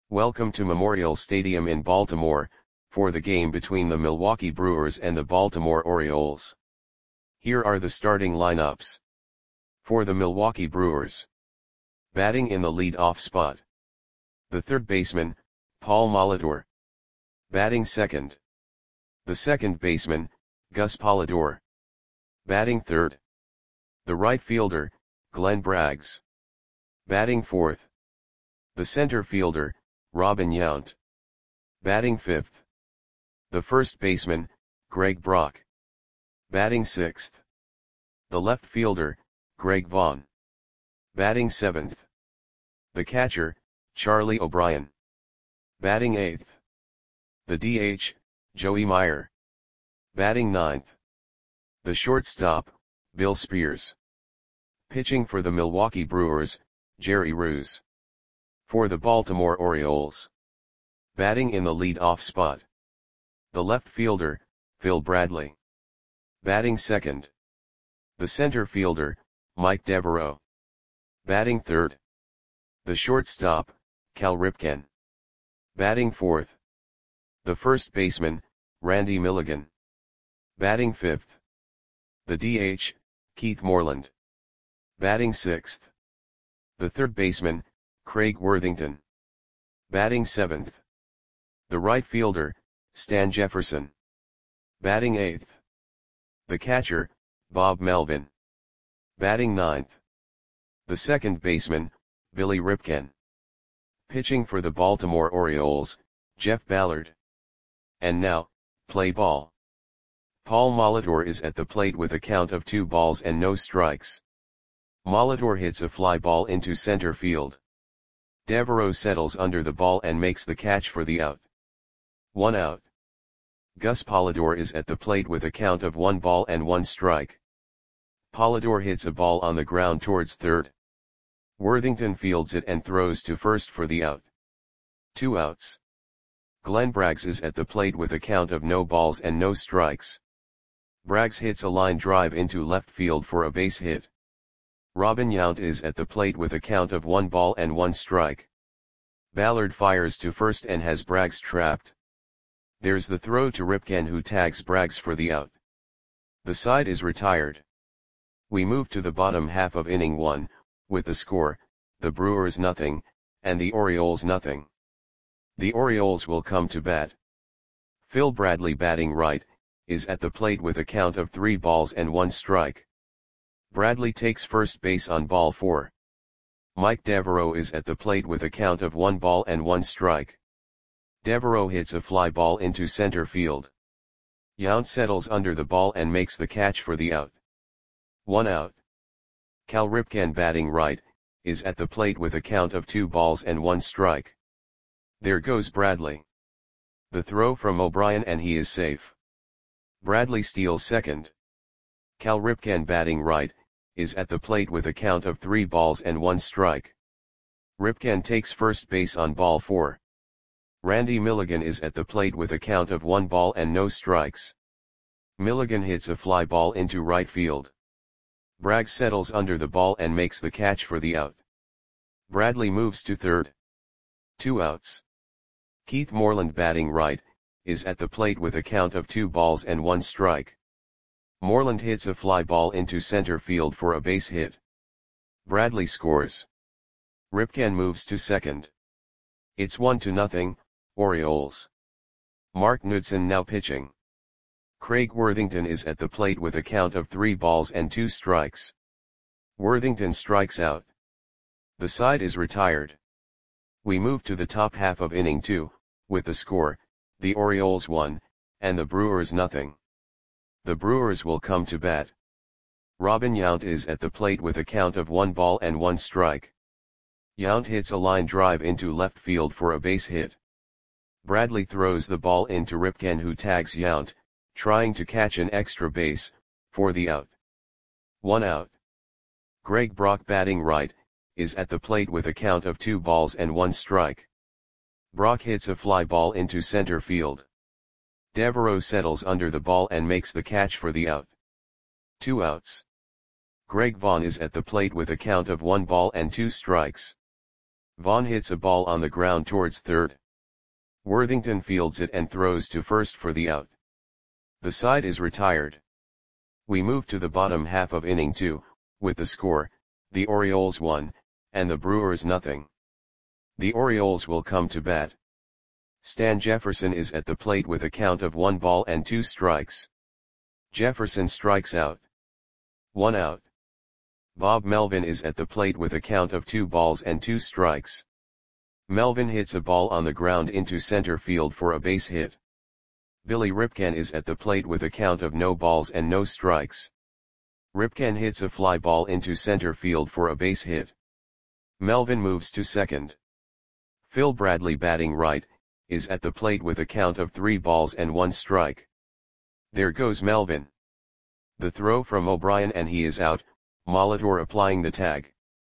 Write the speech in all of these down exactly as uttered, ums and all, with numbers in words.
Welcome to Memorial Stadium in Baltimore, for the game between the Milwaukee Brewers and the Baltimore Orioles. Here are the starting lineups. For the Milwaukee Brewers. Batting in the lead-off spot. The third baseman, Paul Molitor. Batting second. The second baseman, Gus Polidor. Batting third. The right fielder, Glenn Braggs. Batting fourth. The center fielder, Robin Yount. Batting fifth. The first baseman, Greg Brock. Batting sixth. The left fielder, Greg Vaughn. Batting seventh. The catcher, Charlie O'Brien. Batting eighth. The D H, Joey Meyer. Batting ninth. The shortstop, Bill Spears. Pitching for the Milwaukee Brewers, Jerry Roos. For the Baltimore Orioles. Batting in the lead-off spot. The left fielder, Phil Bradley. Batting second. The center fielder, Mike Devereaux. Batting third. The shortstop, Cal Ripken. Batting fourth. The first baseman, Randy Milligan. Batting fifth. The D H, Keith Moreland. Batting sixth. The third baseman, Craig Worthington. Batting seventh. The right fielder, Stan Jefferson. Batting eighth. The catcher, Bob Melvin. Batting ninth. The second baseman, Billy Ripken. Pitching for the Baltimore Orioles, Jeff Ballard. And now, play ball. Paul Molitor is at the plate with a count of two balls and no strikes. Molitor hits a fly ball into center field. Devereaux settles under the ball and makes the catch for the out. One out. Gus Polidor is at the plate with a count of one ball and one strike. Polidor hits a ball on the ground towards third. Worthington fields it and throws to first for the out. Two outs. Glenn Braggs is at the plate with a count of no balls and no strikes. Braggs hits a line drive into left field for a base hit. Robin Yount is at the plate with a count of one ball and one strike. Ballard fires to first and has Braggs trapped. There's the throw to Ripken, who tags Braggs for the out. The side is retired. We move to the bottom half of inning one, with the score, the Brewers nothing, and the Orioles nothing. The Orioles will come to bat. Phil Bradley, batting right, is at the plate with a count of three balls and one strike. Bradley takes first base on ball four. Mike Devereaux is at the plate with a count of one ball and one strike. Devereaux hits a fly ball into center field. Yount settles under the ball and makes the catch for the out. One out. Cal Ripken, batting right, is at the plate with a count of two balls and one strike. There goes Bradley. The throw from O'Brien and he is safe. Bradley steals second. Cal Ripken, batting right, is at the plate with a count of three balls and one strike. Ripken takes first base on ball four. Randy Milligan is at the plate with a count of one ball and no strikes. Milligan hits a fly ball into right field. Braggs settles under the ball and makes the catch for the out. Bradley moves to third. Two outs. Keith Moreland, batting right, is at the plate with a count of two balls and one strike. Moreland hits a fly ball into center field for a base hit. Bradley scores. Ripken moves to second. It's one to nothing, Orioles. Mark Knudson now pitching. Craig Worthington is at the plate with a count of three balls and two strikes. Worthington strikes out. The side is retired. We move to the top half of inning two, with the score, the Orioles one, and the Brewers nothing. The Brewers will come to bat. Robin Yount is at the plate with a count of one ball and one strike. Yount hits a line drive into left field for a base hit. Bradley throws the ball into Ripken, who tags Yount, trying to catch an extra base, for the out. One out. Greg Brock, batting right, is at the plate with a count of two balls and one strike. Brock hits a fly ball into center field. Devereaux settles under the ball and makes the catch for the out. Two outs. Greg Vaughn is at the plate with a count of one ball and two strikes. Vaughn hits a ball on the ground towards third. Worthington fields it and throws to first for the out. The side is retired. We move to the bottom half of inning two, with the score, the Orioles one, and the Brewers nothing. The Orioles will come to bat. Stan Jefferson is at the plate with a count of one ball and two strikes. Jefferson strikes out. One out. Bob Melvin is at the plate with a count of two balls and two strikes. Melvin hits a ball on the ground into center field for a base hit. Billy Ripken is at the plate with a count of no balls and no strikes. Ripken hits a fly ball into center field for a base hit. Melvin moves to second. Phil Bradley, batting right, is at the plate with a count of three balls and one strike. There goes Melvin. The throw from O'Brien and he is out, Molitor applying the tag.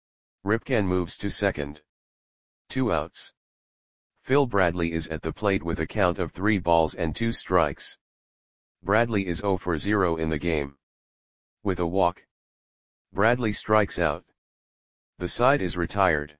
Ripken moves to second. Two outs. Phil Bradley is at the plate with a count of three balls and two strikes. Bradley is zero for zero in the game. With a walk. Bradley strikes out. The side is retired.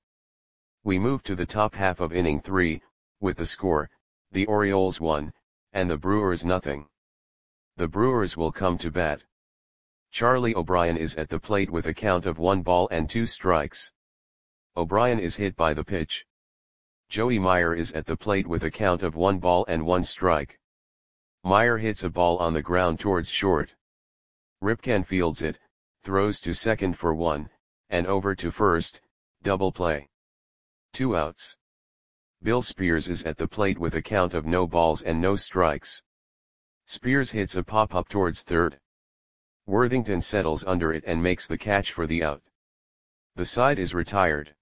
We move to the top half of inning three, with the score, the Orioles one, and the Brewers nothing. The Brewers will come to bat. Charlie O'Brien is at the plate with a count of one ball and two strikes. O'Brien is hit by the pitch. Joey Meyer is at the plate with a count of one ball and one strike. Meyer hits a ball on the ground towards short. Ripken fields it, throws to second for one, and over to first, double play. Two outs. Bill Spears is at the plate with a count of no balls and no strikes. Spears hits a pop-up towards third. Worthington settles under it and makes the catch for the out. The side is retired.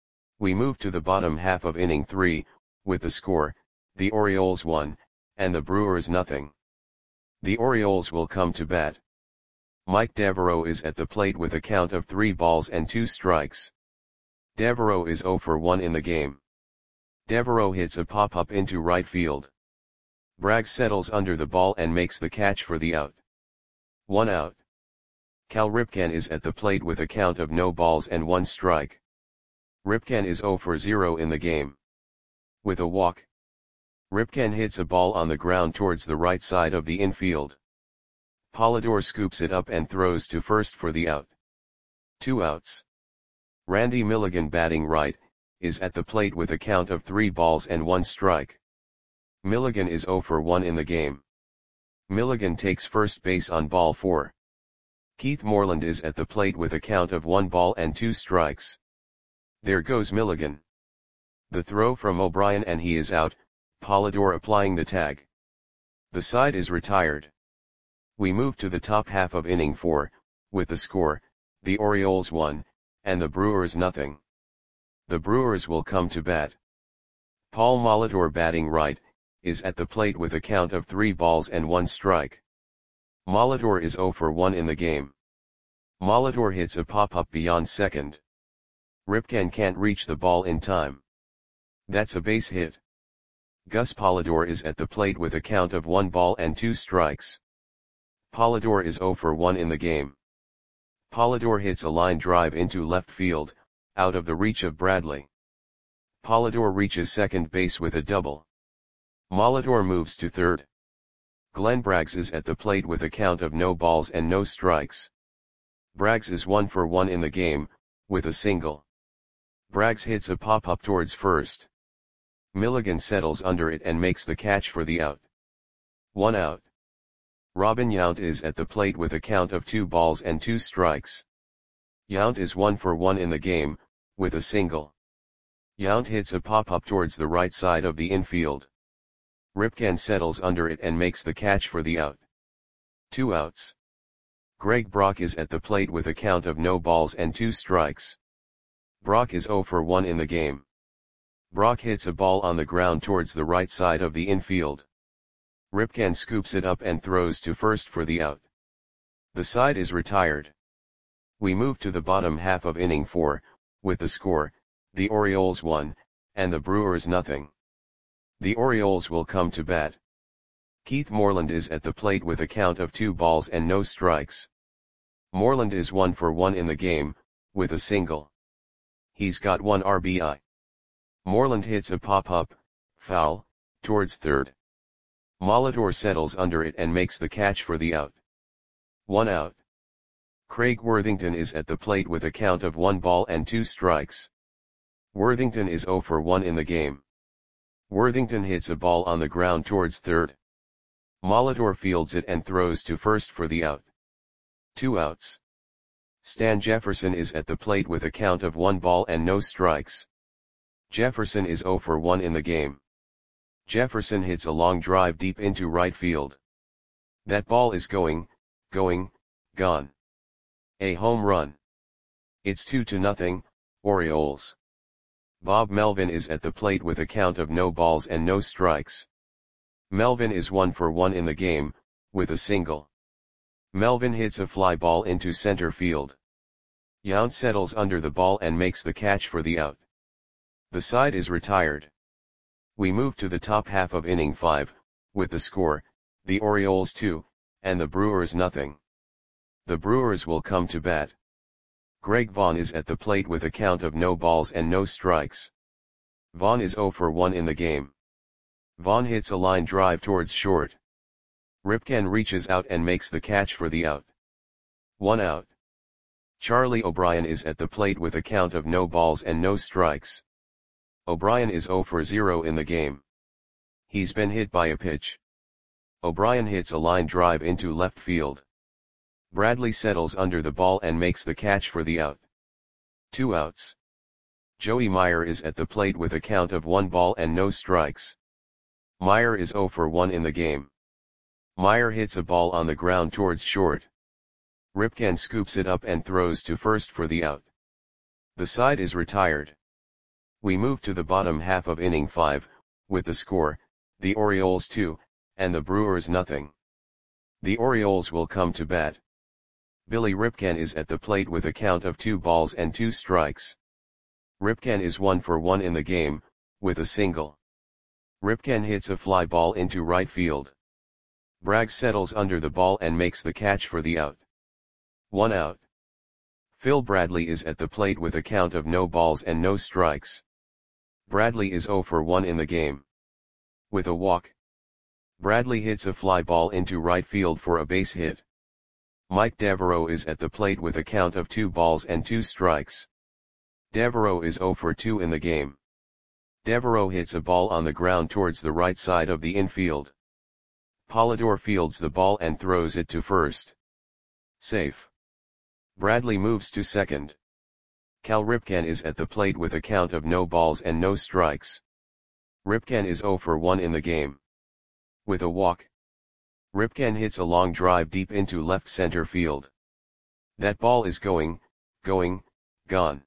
We move to the bottom half of inning three, with the score, the Orioles one, and the Brewers nothing. The Orioles will come to bat. Mike Devereaux is at the plate with a count of three balls and two strikes. Devereaux is zero for one in the game. Devereaux hits a pop-up into right field. Bragg settles under the ball and makes the catch for the out. One out. Cal Ripken is at the plate with a count of no balls and one strike. Ripken is zero for zero in the game. With a walk. Ripken hits a ball on the ground towards the right side of the infield. Polidor scoops it up and throws to first for the out. Two outs. Randy Milligan, batting right, is at the plate with a count of three balls and one strike. Milligan is zero for one in the game. Milligan takes first base on ball four. Keith Moreland is at the plate with a count of one ball and two strikes. There goes Milligan. The throw from O'Brien and he is out, Polidor applying the tag. The side is retired. We move to the top half of inning four, with the score, the Orioles one, and the Brewers nothing. The Brewers will come to bat. Paul Molitor, batting right, is at the plate with a count of three balls and one strike. Molitor is zero for one in the game. Molitor hits a pop-up beyond second. Ripken can't reach the ball in time. That's a base hit. Gus Polidor is at the plate with a count of one ball and two strikes. Polidor is zero for one in the game. Polidor hits a line drive into left field, out of the reach of Bradley. Polidor reaches second base with a double. Molitor moves to third. Glenn Braggs is at the plate with a count of no balls and no strikes. Braggs is one for one in the game, with a single. Braggs hits a pop-up towards first. Milligan settles under it and makes the catch for the out. One out. Robin Yount is at the plate with a count of two balls and two strikes. Yount is one for one in the game, with a single. Yount hits a pop-up towards the right side of the infield. Ripken settles under it and makes the catch for the out. Two outs. Greg Brock is at the plate with a count of no balls and two strikes. Brock is zero for one in the game. Brock hits a ball on the ground towards the right side of the infield. Ripken scoops it up and throws to first for the out. The side is retired. We move to the bottom half of inning four, with the score, the Orioles one, and the Brewers nothing. The Orioles will come to bat. Keith Moreland is at the plate with a count of two balls and no strikes. Moreland is one for one in the game, with a single. He's got one R B I. Moreland hits a pop-up, foul, towards third. Molitor settles under it and makes the catch for the out. One out. Craig Worthington is at the plate with a count of one ball and two strikes. Worthington is zero for one in the game. Worthington hits a ball on the ground towards third. Molitor fields it and throws to first for the out. Two outs. Stan Jefferson is at the plate with a count of one ball and no strikes. Jefferson is zero for one in the game. Jefferson hits a long drive deep into right field. That ball is going, going, gone. A home run. It's two to nothing, Orioles. Bob Melvin is at the plate with a count of no balls and no strikes. Melvin is one for one in the game, with a single. Melvin hits a fly ball into center field. Yount settles under the ball and makes the catch for the out. The side is retired. We move to the top half of inning five, with the score, the Orioles two, and the Brewers nothing. The Brewers will come to bat. Greg Vaughn is at the plate with a count of no balls and no strikes. Vaughn is zero for one in the game. Vaughn hits a line drive towards short. Ripken reaches out and makes the catch for the out. One out. Charlie O'Brien is at the plate with a count of no balls and no strikes. O'Brien is zero for zero in the game. He's been hit by a pitch. O'Brien hits a line drive into left field. Bradley settles under the ball and makes the catch for the out. Two outs. Joey Meyer is at the plate with a count of one ball and no strikes. Meyer is zero for one in the game. Meyer hits a ball on the ground towards short. Ripken scoops it up and throws to first for the out. The side is retired. We move to the bottom half of inning five, with the score, the Orioles two, and the Brewers nothing. The Orioles will come to bat. Billy Ripken is at the plate with a count of two balls and two strikes. Ripken is one for one in the game, with a single. Ripken hits a fly ball into right field. Bragg settles under the ball and makes the catch for the out. One out. Phil Bradley is at the plate with a count of no balls and no strikes. Bradley is zero for one in the game. With a walk. Bradley hits a fly ball into right field for a base hit. Mike Devereaux is at the plate with a count of two balls and two strikes. Devereaux is zero for two in the game. Devereaux hits a ball on the ground towards the right side of the infield. Polidor fields the ball and throws it to first. Safe. Bradley moves to second. Cal Ripken is at the plate with a count of no balls and no strikes. Ripken is zero for one in the game. With a walk. Ripken hits a long drive deep into left center field. That ball is going, going, gone.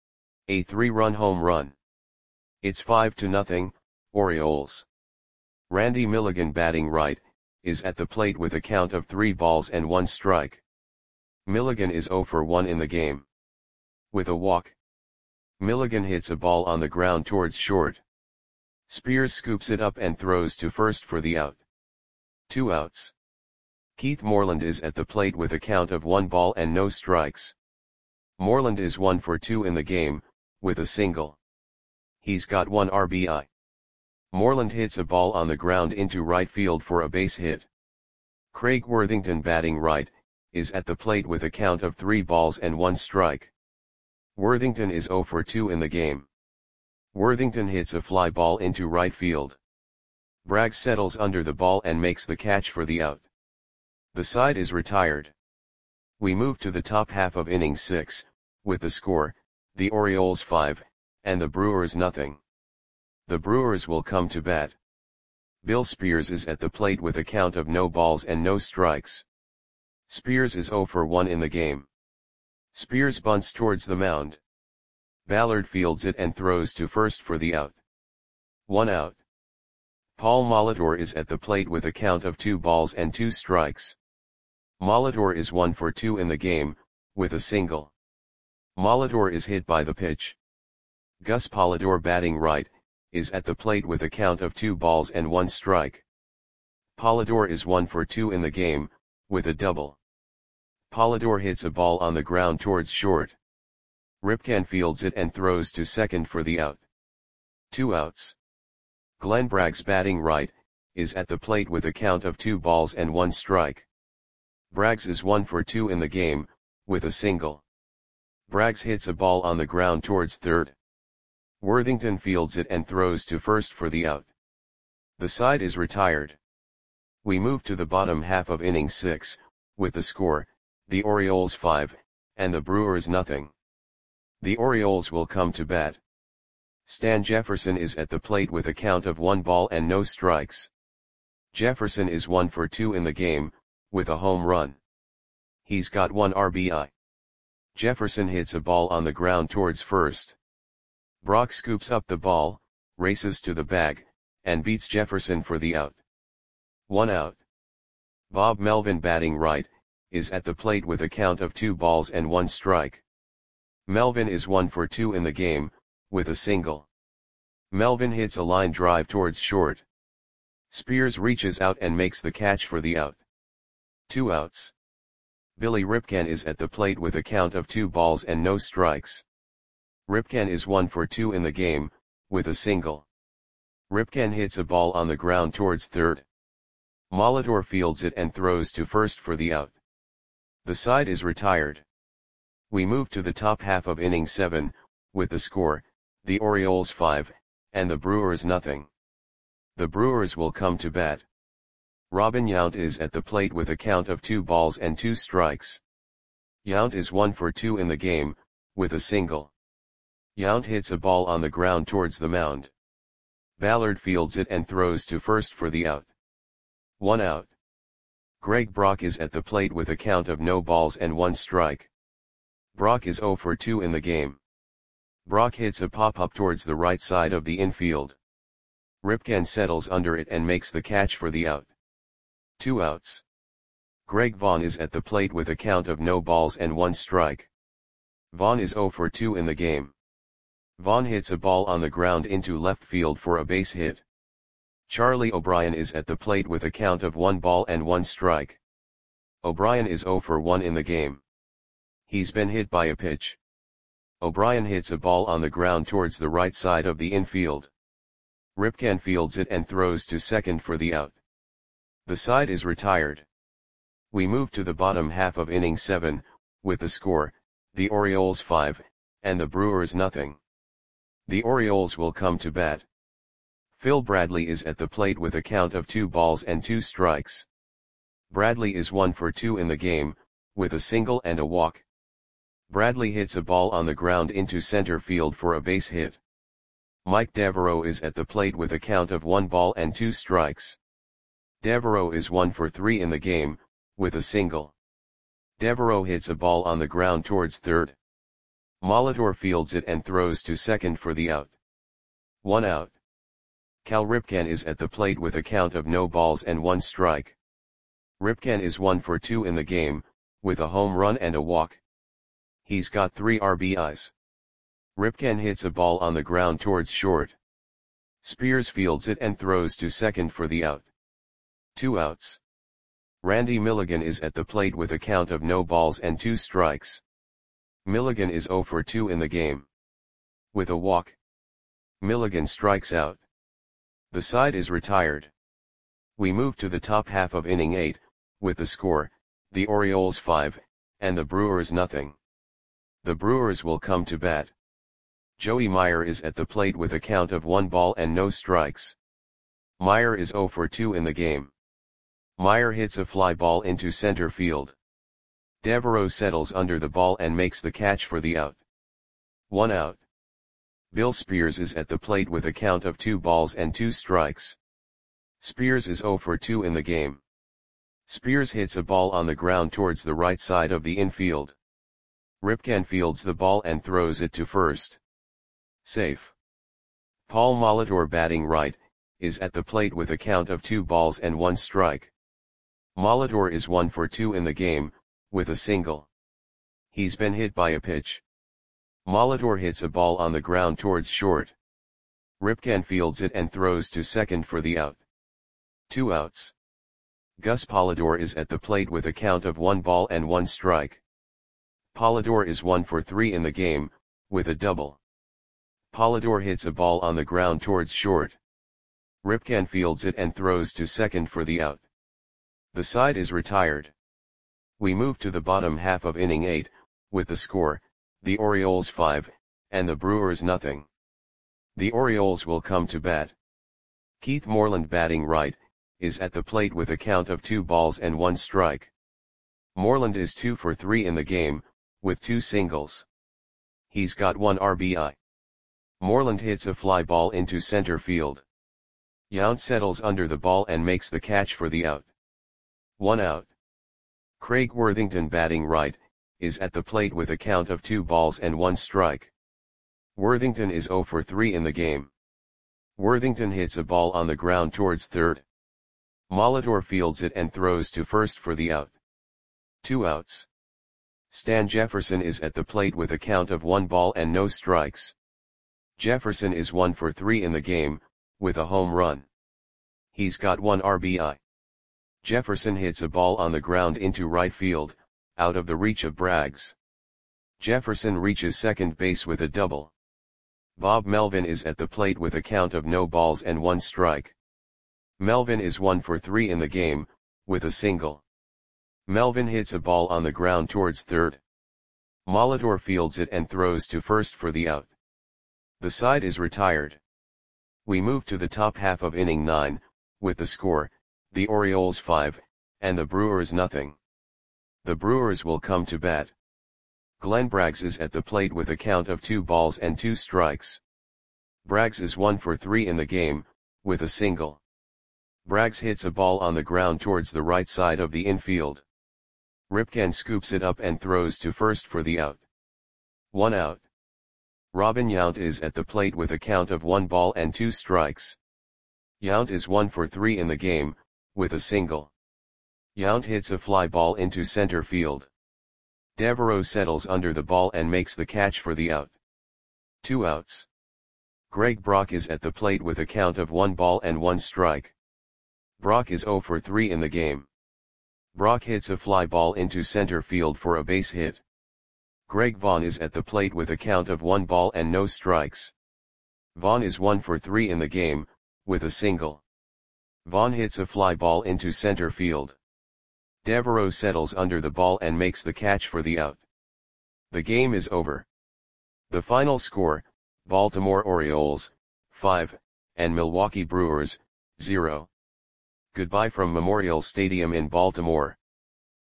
A three-run home run. It's five to nothing, Orioles. Randy Milligan batting right, is at the plate with a count of three balls and one strike. Milligan is zero for one in the game. With a walk. Milligan hits a ball on the ground towards short. Spears scoops it up and throws to first for the out. Two outs. Keith Moreland is at the plate with a count of one ball and no strikes. Moreland is one for two in the game, with a single. He's got one R B I. Moreland hits a ball on the ground into right field for a base hit. Craig Worthington batting right, is at the plate with a count of three balls and one strike. Worthington is zero for two in the game. Worthington hits a fly ball into right field. Bragg settles under the ball and makes the catch for the out. The side is retired. We move to the top half of inning six, with the score, the Orioles five, and the Brewers nothing. The Brewers will come to bat. Bill Spears is at the plate with a count of no balls and no strikes. Spears is zero for one in the game. Spears bunts towards the mound. Ballard fields it and throws to first for the out. One out. Paul Molitor is at the plate with a count of two balls and two strikes. Molitor is one for two in the game, with a single. Molitor is hit by the pitch. Gus Polidor batting right, is at the plate with a count of two balls and one strike. Polidor is one for two in the game, with a double. Polidor hits a ball on the ground towards short. Ripken fields it and throws to second for the out. Two outs. Glenn Braggs batting right, is at the plate with a count of two balls and one strike. Braggs is one for two in the game, with a single. Braggs hits a ball on the ground towards third. Worthington fields it and throws to first for the out. The side is retired. We move to the bottom half of inning six, with the score, the Orioles five, and the Brewers nothing. The Orioles will come to bat. Stan Jefferson is at the plate with a count of one ball and no strikes. Jefferson is one for two in the game, with a home run. He's got one R B I. Jefferson hits a ball on the ground towards first. Brock scoops up the ball, races to the bag, and beats Jefferson for the out. One out. Bob Melvin batting right, is at the plate with a count of two balls and one strike. Melvin is one for two in the game, with a single. Melvin hits a line drive towards short. Spears reaches out and makes the catch for the out. Two outs. Billy Ripken is at the plate with a count of two balls and no strikes. Ripken is one for two in the game, with a single. Ripken hits a ball on the ground towards third. Molitor fields it and throws to first for the out. The side is retired. We move to the top half of inning seven, with the score, the Orioles five, and the Brewers nothing. The Brewers will come to bat. Robin Yount is at the plate with a count of two balls and two strikes. Yount is one for two in the game, with a single. Yount hits a ball on the ground towards the mound. Ballard fields it and throws to first for the out. One out. Greg Brock is at the plate with a count of no balls and one strike. Brock is zero for two in the game. Brock hits a pop-up towards the right side of the infield. Ripken settles under it and makes the catch for the out. Two outs. Greg Vaughn is at the plate with a count of no balls and one strike. Vaughn is zero for two in the game. Vaughn hits a ball on the ground into left field for a base hit. Charlie O'Brien is at the plate with a count of one ball and one strike. O'Brien is zero for one in the game. He's been hit by a pitch. O'Brien hits a ball on the ground towards the right side of the infield. Ripken fields it and throws to second for the out. The side is retired. We move to the bottom half of inning seven, with the score, the Orioles five, and the Brewers nothing. The Orioles will come to bat. Phil Bradley is at the plate with a count of two balls and two strikes. Bradley is one for two in the game, with a single and a walk. Bradley hits a ball on the ground into center field for a base hit. Mike Devereaux is at the plate with a count of one ball and two strikes. Devereaux is one for three in the game, with a single. Devereaux hits a ball on the ground towards third. Molitor fields it and throws to second for the out. One out. Cal Ripken is at the plate with a count of no balls and one strike. Ripken is one for two in the game, with a home run and a walk. He's got three R B Is. Ripken hits a ball on the ground towards short. Spears fields it and throws to second for the out. Two outs. Randy Milligan is at the plate with a count of no balls and two strikes. Milligan is zero for two in the game. With a walk. Milligan strikes out. The side is retired. We move to the top half of inning eight, with the score, the Orioles five, and the Brewers nothing. The Brewers will come to bat. Joey Meyer is at the plate with a count of one ball and no strikes. Meyer is zero for two in the game. Meyer hits a fly ball into center field. Devereaux settles under the ball and makes the catch for the out. One out. Bill Spears is at the plate with a count of two balls and two strikes. Spears is zero for two in the game. Spears hits a ball on the ground towards the right side of the infield. Ripken fields the ball and throws it to first. Safe. Paul Molitor batting right, is at the plate with a count of two balls and one strike. Molitor is one for two in the game, with a single. He's been hit by a pitch. Molitor hits a ball on the ground towards short. Ripken fields it and throws to second for the out. Two outs. Gus Polidor is at the plate with a count of one ball and one strike. Polidor is one for three in the game, with a double. Polidor hits a ball on the ground towards short. Ripken fields it and throws to second for the out. The side is retired. We move to the bottom half of inning eight, with the score, the Orioles five, and the Brewers nothing. The Orioles will come to bat. Keith Moreland, batting right, is at the plate with a count of two balls and one strike. Moreland is two for three in the game, with two singles. He's got one R B I. Moreland hits a fly ball into center field. Yount settles under the ball and makes the catch for the out. One out. Craig Worthington, batting right, is at the plate with a count of two balls and one strike. Worthington is zero for three in the game. Worthington hits a ball on the ground towards third. Molitor fields it and throws to first for the out. Two outs. Stan Jefferson is at the plate with a count of one ball and no strikes. Jefferson is one for three in the game, with a home run. He's got one R B I. Jefferson hits a ball on the ground into right field, out of the reach of Braggs. Jefferson reaches second base with a double. Bob Melvin is at the plate with a count of no balls and one strike. Melvin is one for three in the game, with a single. Melvin hits a ball on the ground towards third. Molitor fields it and throws to first for the out. The side is retired. We move to the top half of inning nine, with the score, the Orioles five, and the Brewers nothing. The Brewers will come to bat. Glenn Braggs is at the plate with a count of two balls and two strikes. Braggs is one for three in the game, with a single. Braggs hits a ball on the ground towards the right side of the infield. Ripken scoops it up and throws to first for the out. One out. Robin Yount is at the plate with a count of one ball and two strikes. Yount is one for three in the game, with a single. Yount hits a fly ball into center field. Devereaux settles under the ball and makes the catch for the out. Two outs. Greg Brock is at the plate with a count of one ball and one strike. Brock is zero for three in the game. Brock hits a fly ball into center field for a base hit. Greg Vaughn is at the plate with a count of one ball and no strikes. Vaughn is one for three in the game, with a single. Vaughn hits a fly ball into center field. Devereaux settles under the ball and makes the catch for the out. The game is over. The final score, Baltimore Orioles, five, and Milwaukee Brewers, zero. Goodbye from Memorial Stadium in Baltimore.